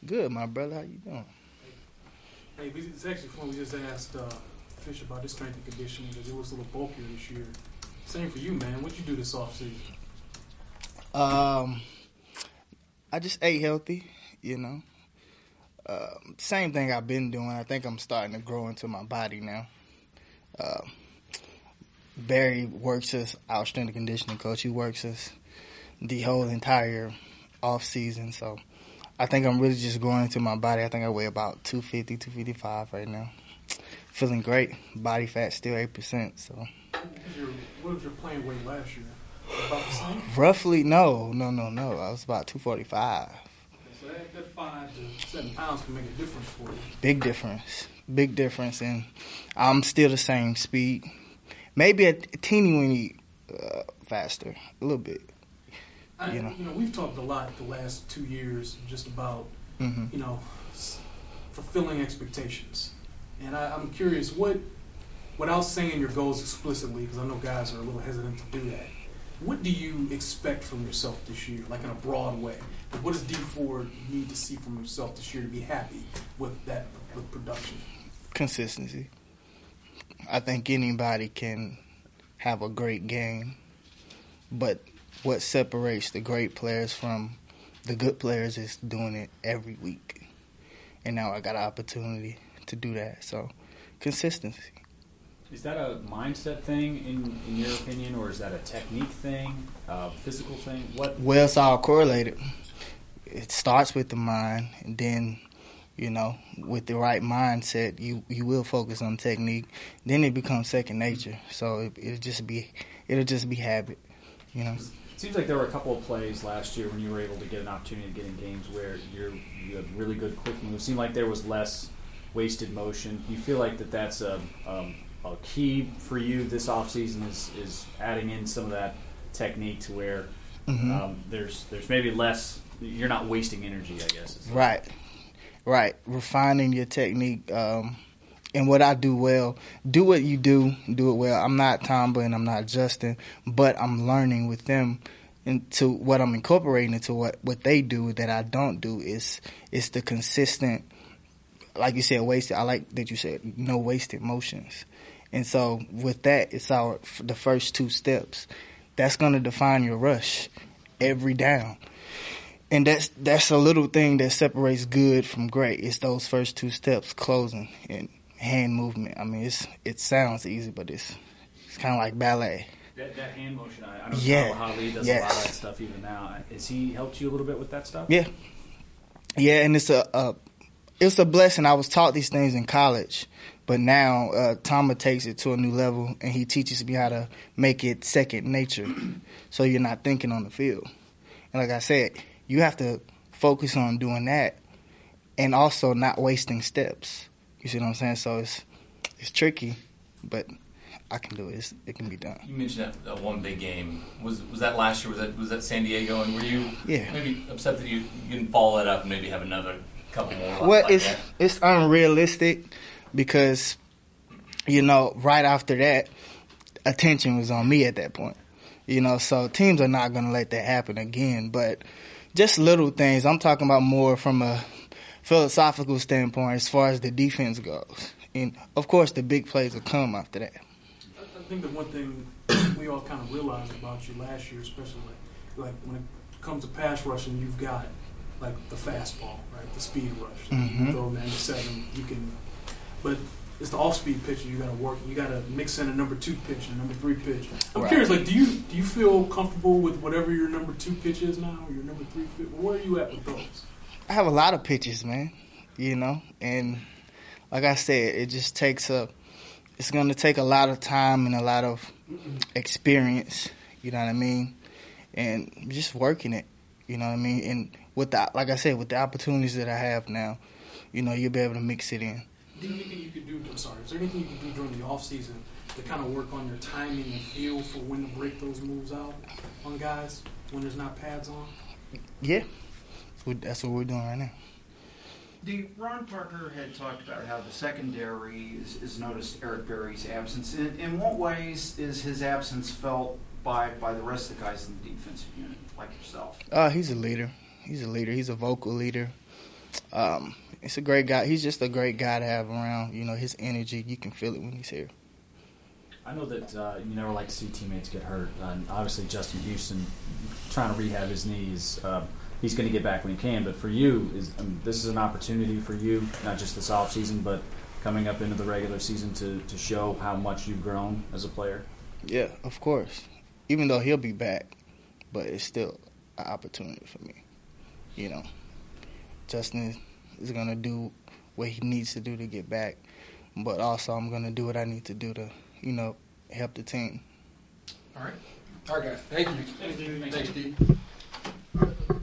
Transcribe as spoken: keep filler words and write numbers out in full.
Good, my brother. How you doing? Hey, we- it's actually fun. We just asked uh, Fish about his strength and conditioning because it was a little bulkier this year. Same for you, man. What'd you do this offseason? Um, I just ate healthy, you know. Uh, same thing I've been doing. I think I'm starting to grow into my body now. Uh, Barry works as our strength and conditioning coach. He works us the whole entire off season. So I think I'm really just growing into my body. I think I weigh about two fifty, two fifty-five right now. Feeling great. Body fat still eight percent. So What was your, what was your playing weight last year? About the same? roughly, no, no, no, no. I was about two forty-five. So that, that five to seven pounds can make a difference for you. Big difference. Big difference. And I'm still the same speed. Maybe a teeny weeny uh, faster. A little bit. I, You know. you know, we've talked a lot the last two years just about, Mm-hmm. you know, s- fulfilling expectations. And I, I'm curious, what, without saying your goals explicitly, because I know guys are a little hesitant to do that, what do you expect from yourself this year, like in a broad way? Like, what does D Ford need to see from himself this year to be happy with that, with production? Consistency. I think anybody can have a great game, but what separates the great players from the good players is doing it every week. And now I got an opportunity to do that. So, consistency. Is that a mindset thing, in, in your opinion, or is that a technique thing, a physical thing? What? Well, it's all correlated. It starts with the mind, and then, you know, with the right mindset, you, you will focus on technique. Then it becomes second nature. So it, it'll just be it'll just be habit, you know. It seems like there were a couple of plays last year when you were able to get an opportunity to get in games where you're, you had really good quick moves. It seemed like there was less wasted motion. Do you feel like that that's a, um, a key for you this offseason is, is adding in some of that technique to where Mm-hmm. um, there's there's maybe less, you're not wasting energy, I guess. Right, right. Refining your technique. Um, and what I do well, do what you do, do it well. I'm not Tamba and I'm not Justin, but I'm learning with them into what I'm incorporating into what, what they do that I don't do is is the consistent, like you said, wasted. I like that you said no wasted motions. And so with that, it's our the first two steps. That's going to define your rush every down. And that's that's a little thing that separates good from great. It's those first two steps, closing and hand movement. I mean, it's it sounds easy, but it's it's kind of like ballet. That, that hand motion, I, I know Yeah. Kyle Holly does Yes. a lot of that stuff even now. Has he helped you a little bit with that stuff? Yeah, yeah, and it's a, a it's a blessing. I was taught these things in college, but now uh, Tama takes it to a new level, and he teaches me how to make it second nature, so you're not thinking on the field. And like I said, you have to focus on doing that, and also not wasting steps. You see what I'm saying? So it's it's tricky, but I can do it. It's, it can be done. You mentioned that, that one big game. Was was that last year? Was that was that San Diego? And were you Yeah. maybe upset that you, you didn't follow that up and maybe have another couple more? Well, like it's that? it's unrealistic because, you know, right after that, attention was on me at that point. You know, so teams are not going to let that happen again. But just little things. I'm talking about more from a philosophical standpoint as far as the defense goes. And, of course, the big plays will come after that. I, I think the one thing we all kind of realized about you last year, especially like, like when it comes to pass rushing, you've got like the fastball, right? The speed rush. Mhm. You throw ninety-seven, you can, but it's the off-speed pitch you got to work. You got to mix in a number two pitch and a number three pitch. I'm Right. curious, like, do you do you feel comfortable with whatever your number two pitch is now, or your number three pitch? Where are you at with those? I have a lot of pitches, man, you know, and like I said, it just takes a, it's going to take a lot of time and a lot of experience, you know what I mean, and just working it, you know what I mean, and with the, like I said, with the opportunities that I have now, you know, you'll be able to mix it in. Is there anything you could do, I'm sorry, is there anything you could do during the off-season to kind of work on your timing and feel for when to break those moves out on guys when there's not pads on? Yeah, that's what we're doing right now. The Ron Parker had talked about how the secondary is, is noticed Eric Berry's absence. In, in what ways is his absence felt by, by the rest of the guys in the defensive unit, like yourself? Uh, he's a leader. He's a leader. He's a vocal leader. Um, it's a great guy. He's just a great guy to have around. You know, his energy, you can feel it when he's here. I know that uh, you never like to see teammates get hurt. Uh, and obviously, Justin Houston trying to rehab his knees. Uh, he's going to get back when he can. But for you, is I mean, this is an opportunity for you, not just this offseason, but coming up into the regular season to, to show how much you've grown as a player. Yeah, of course. Even though he'll be back, but it's still an opportunity for me. You know, Justin is going to do what he needs to do to get back, but also I'm going to do what I need to do to, you know, help the team. All right. All right, guys. Thank you. Thank you. Thanks, Steve.